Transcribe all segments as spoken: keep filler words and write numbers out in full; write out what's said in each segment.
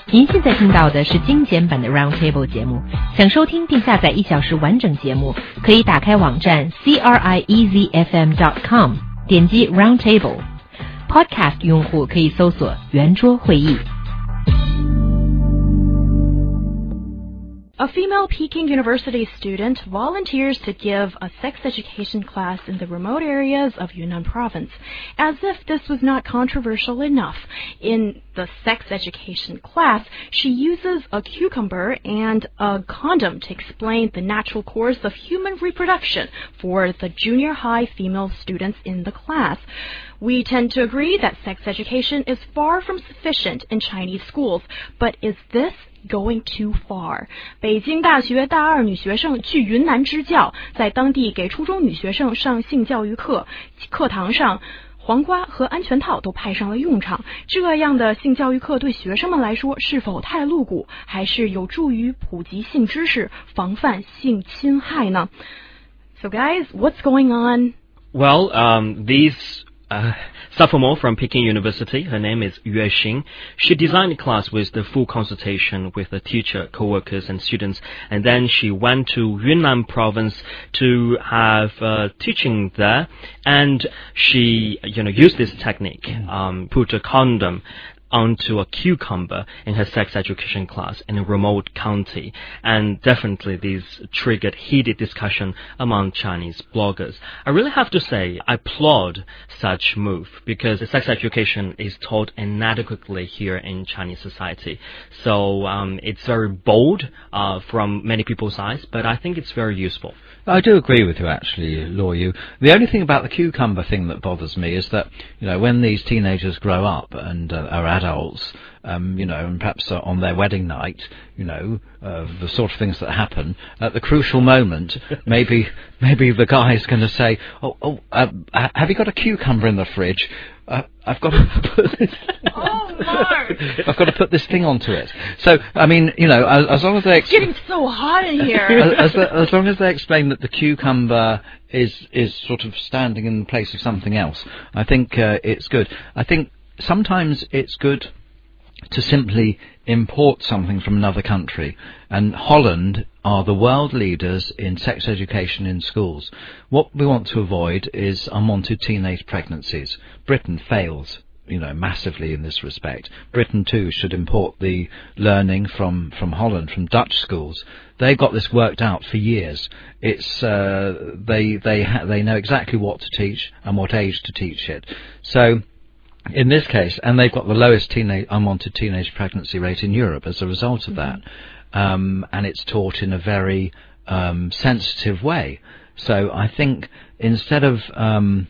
您现在听到的是精简版的 Roundtable 节目。想收听并下载一小时完整节目，可以打开网站 c r i e z f m dot com， 点击 Roundtable。Podcast 用户可以搜索圆桌会议。 A female Peking University student volunteers to give a sex education class in the remote areas of Yunnan province. As if this was not controversial enough, in the sex education class, she uses a cucumber and a condom to explain the natural course of human reproduction for the junior high female students in the class. We tend to agree that sex education is far from sufficient in Chinese schools, but is this going too far? 北京大学大二女学生去云南支教，在当地给初中女学生上性教育课，课堂上黄瓜和安全套都派上了用场。这样的性教育课对学生们来说是否太露骨，还是有助于普及性知识，防范性侵害呢？ So guys, what's going on? Well, um, these Uh, sophomore from Peking University, her name is Yue Xing. She designed a class with the full consultation with the teacher, co-workers and students, and then she went to Yunnan province to have uh, teaching there, and she, you know, used this technique, um, put a condom onto a cucumber in her sex education class in a remote county. And definitely these triggered heated discussion among Chinese bloggers. I really have to say, I applaud such move because sex education is taught inadequately here in Chinese society. So um, it's very bold uh, from many people's eyes, but I think it's very useful. I do agree with you, actually, Luo Yu. The only thing about the cucumber thing that bothers me is that, you know, when these teenagers grow up and uh, are adults, um, you know, and perhaps uh, on their wedding night, you know, uh, the sort of things that happen, at the crucial moment, maybe maybe the guy's going to say, oh, oh uh, have you got a cucumber in the fridge? Uh, I've got to put this. Oh, Mark! I've got to put this thing onto it. So, I mean, you know, as, as long as they it's getting so hot in here. as, as, as long as they explain that the cucumber is is sort of standing in place of something else, I think uh, it's good. I think sometimes it's good to simply import something from another country, and Holland are the world leaders in sex education in schools. What we want to avoid is unwanted teenage pregnancies. Britain fails, you know, massively in this respect. Britain too should import the learning from, from Holland, from Dutch schools. They got this worked out for years. It's uh, they they ha- they know exactly what to teach and what age to teach it. So in this case, and they've got the lowest teenage, unwanted teenage pregnancy rate in Europe as a result of that, um, and it's taught in a very um, sensitive way. So I think instead of um,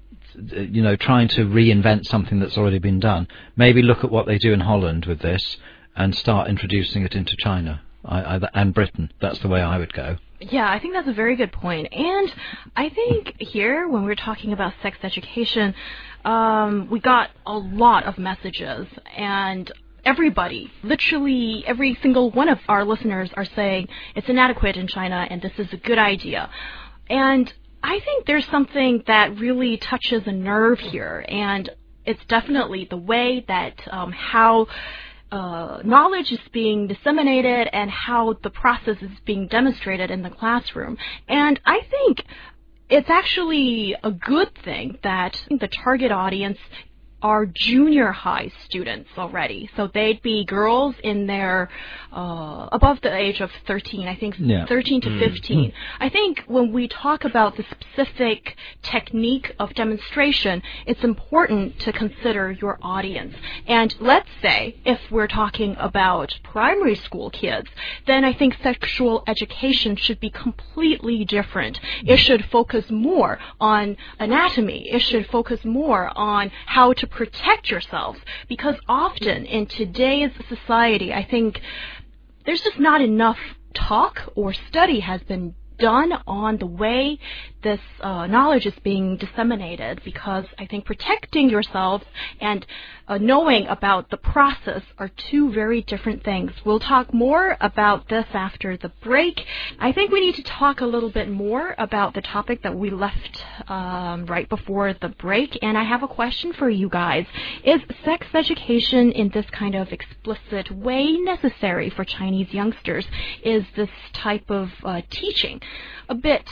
you know trying to reinvent something that's already been done, maybe look at what they do in Holland with this and start introducing it into China I, I, and Britain. That's the way I would go. Yeah, I think that's a very good point. And I think here, when we're talking about sex education, um, we got a lot of messages, and everybody, literally every single one of our listeners are saying it's inadequate in China and this is a good idea. And I think there's something that really touches a nerve here, and it's definitely the way that um, how Uh, knowledge is being disseminated and how the process is being demonstrated in the classroom. And I think it's actually a good thing that the target audience are junior high students already. So they'd be girls in their, uh, above the age of thirteen, I think yeah. thirteen to fifteen. Mm. I think when we talk about the specific technique of demonstration, it's important to consider your audience. And let's say if we're talking about primary school kids, then I think sexual education should be completely different. It should focus more on anatomy. It should focus more on how to protect yourselves, because often in today's society, I think there's just not enough talk or study has been done on the way this uh, knowledge is being disseminated, because I think protecting yourself and uh, knowing about the process are two very different things. We'll talk more about this after the break. I think we need to talk a little bit more about the topic that we left um, right before the break, and I have a question for you guys. Is sex education in this kind of explicit way necessary for Chinese youngsters? Is this type of uh, teaching a bit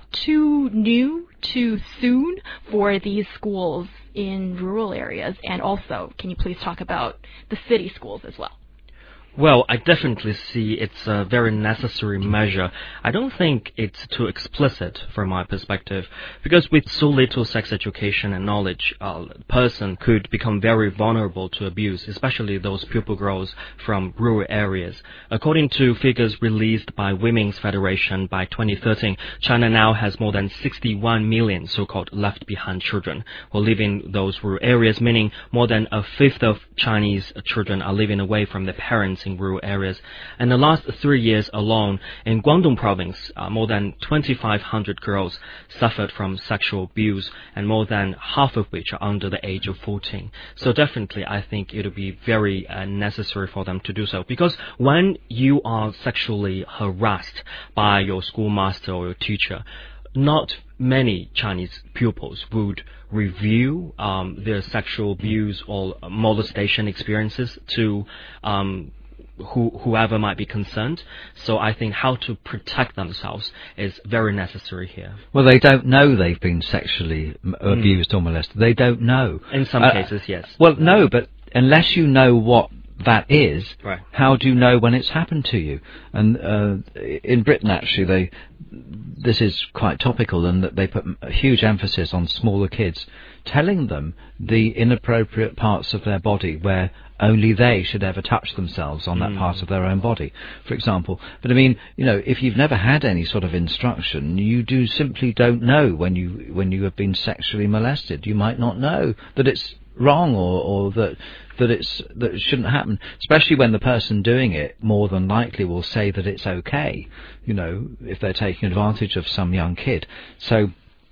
too new, too soon for these schools in rural areas? And also, can you please talk about the city schools as well? Well, I definitely see it's a very necessary measure. I don't think it's too explicit from my perspective, because with so little sex education and knowledge, a person could become very vulnerable to abuse, especially those pupil girls from rural areas. According to figures released by Women's Federation by twenty thirteen, China now has more than sixty-one million so-called left-behind children who live in those rural areas, meaning more than a fifth of Chinese children are living away from their parents in rural areas. In the last three years alone, in Guangdong province, uh, more than twenty-five hundred girls suffered from sexual abuse, and more than half of which are under the age of fourteen. So definitely, I think it will be very uh, necessary for them to do so, because when you are sexually harassed by your schoolmaster or your teacher, not many Chinese pupils would review um, their sexual abuse or molestation experiences to um, who, whoever might be concerned. So I think how to protect themselves is very necessary here. Well, they don't know they've been sexually m- abused mm. or molested. They don't know. In some uh, cases, yes. Well, no, but unless you know what that is, right. How do you know when it's happened to you? And uh, in Britain, actually, they this is quite topical, and that they put a huge emphasis on smaller kids, telling them the inappropriate parts of their body where only they should ever touch themselves on that mm. part of their own body, for example. But I mean, you know, if you've never had any sort of instruction, you do simply don't know when you when you have been sexually molested. You might not know that it's wrong, or, or that that it's that it shouldn't happen, especially when the person doing it more than likely will say that it's okay, you know, if they're taking advantage of some young kid. So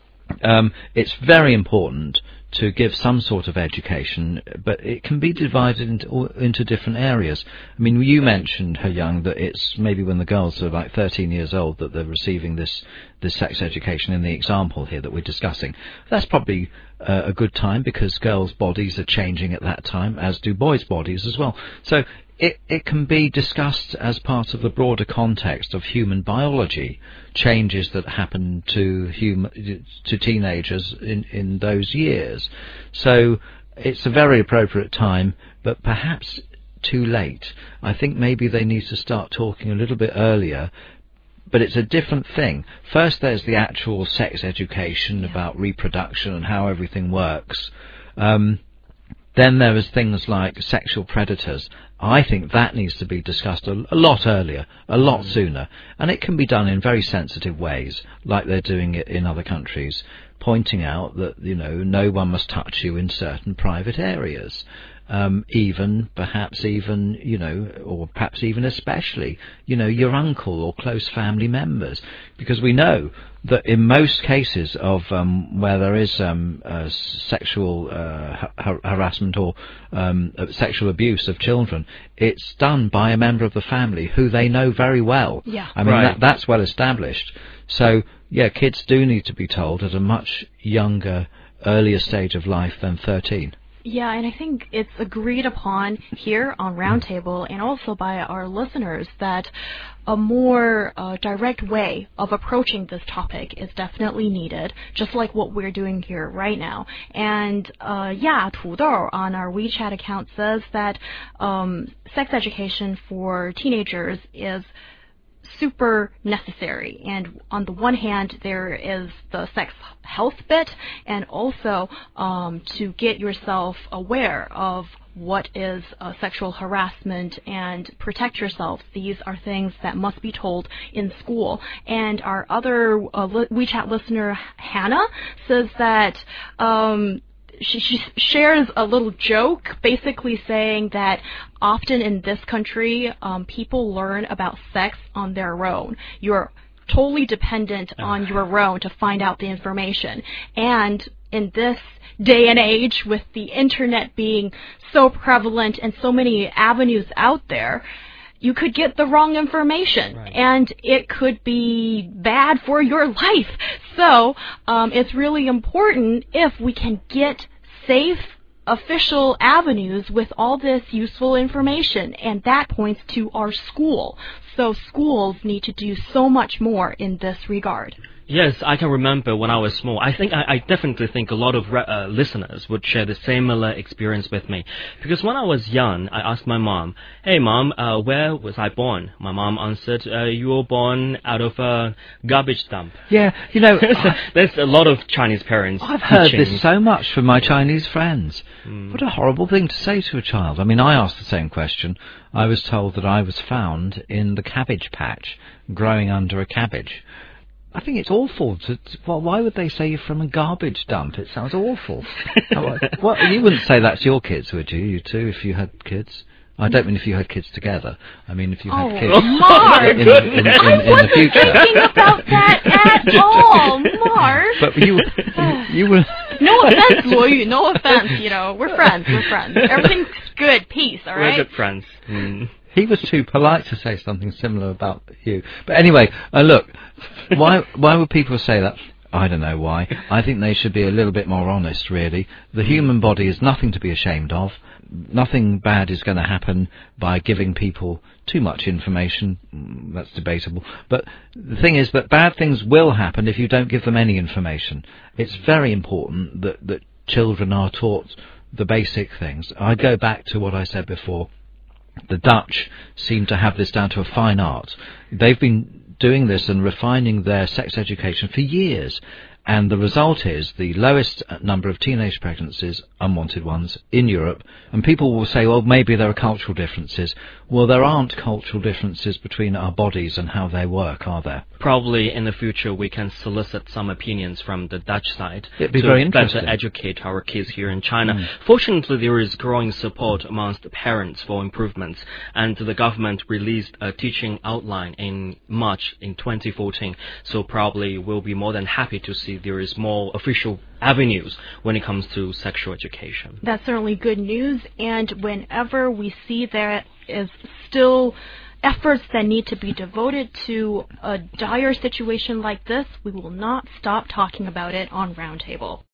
um, it's very important to give some sort of education, but it can be divided into into different areas. I mean, you mentioned, He Yang, that it's maybe when the girls are like thirteen years old that they're receiving this this sex education in the example here that we're discussing. That's probably uh, a good time, because girls' bodies are changing at that time, as do boys' bodies as well. So it, it can be discussed as part of the broader context of human biology, changes that happen to hum- to teenagers in, in those years. So it's a very appropriate time, but perhaps too late. I think maybe they need to start talking a little bit earlier. But it's a different thing. First, there's the actual sex education yeah. about reproduction and how everything works. Um, then there is things like sexual predators. I think that needs to be discussed a, a lot earlier, a lot mm. sooner. And it can be done in very sensitive ways, like they're doing it in other countries, pointing out that, you know, no one must touch you in certain private areas. Um, even, perhaps even, you know, or perhaps even especially, you know, your uncle or close family members. Because we know that in most cases of um, where there is um, uh, sexual uh, har- harassment or um, sexual abuse of children, it's done by a member of the family who they know very well. Yeah. I mean, right. that, that's well established. So, yeah, kids do need to be told at a much younger, earlier stage of life than thirteen. Yeah, and I think it's agreed upon here on Roundtable and also by our listeners that a more uh, direct way of approaching this topic is definitely needed, just like what we're doing here right now. And uh, yeah, Tudou on our WeChat account says that um, sex education for teenagers is super necessary, and on the one hand there is the sex health bit, and also um, to get yourself aware of what is uh, sexual harassment and protect yourself. These are things that must be told in school. And our other uh, li- WeChat listener, Hannah, says that um, She, she shares a little joke, basically saying that often in this country, um, people learn about sex on their own. You're totally dependent on your own to find out the information. And in this day and age, with the internet being so prevalent and so many avenues out there, you could get the wrong information, right. and it could be bad for your life. So um, it's really important if we can get safe, official avenues with all this useful information, and that points to our school. So schools need to do so much more in this regard. Yes, I can remember when I was small. I think I, I definitely think a lot of re- uh, listeners would share the similar experience with me. Because when I was young, I asked my mom, "Hey, mom, uh, where was I born?" My mom answered, uh, "You were born out of a garbage dump." Yeah, you know, there's a lot of Chinese parents. I've heard teaching. this so much from my Chinese friends. Mm. What a horrible thing to say to a child. I mean, I asked the same question. I was told that I was found in the cabbage patch, growing under a cabbage. I think it's awful. To, to, well, why would they say you're from a garbage dump? It sounds awful. What, you wouldn't say that to your kids, would you? You two, if you had kids? I don't mean if you had kids together. I mean if you had oh, kids Mark. in, in, in, in, in the future. I wasn't thinking about that at all, Mark. But you, you, you were... No offense, Luo Yu. No offense. You know, we're friends. We're friends. Everything's good. Peace. All right. We're good friends. Mm. He was too polite to say something similar about you. But anyway, uh, look, why why would people say that? I don't know why. I think they should be a little bit more honest, really. The human body is nothing to be ashamed of. Nothing bad is going to happen by giving people too much information. That's debatable. But the thing is that bad things will happen if you don't give them any information. It's very important that, that children are taught the basic things. I go back to what I said before. The Dutch seem to have this down to a fine art. They've been doing this and refining their sex education for years. And the result is the lowest number of teenage pregnancies, unwanted ones, in Europe. And people will say, well, maybe there are cultural differences. Well, there aren't cultural differences between our bodies and how they work, are there? Probably in the future we can solicit some opinions from the Dutch side It'd be to very interesting. better educate our kids here in China. Mm. Fortunately, there is growing support amongst the parents for improvements, and the government released a teaching outline in March in twenty fourteen. So probably we'll be more than happy to see there is more official avenues when it comes to sexual education. That's certainly good news, and whenever we see there is still efforts that need to be devoted to a dire situation like this, we will not stop talking about it on Roundtable.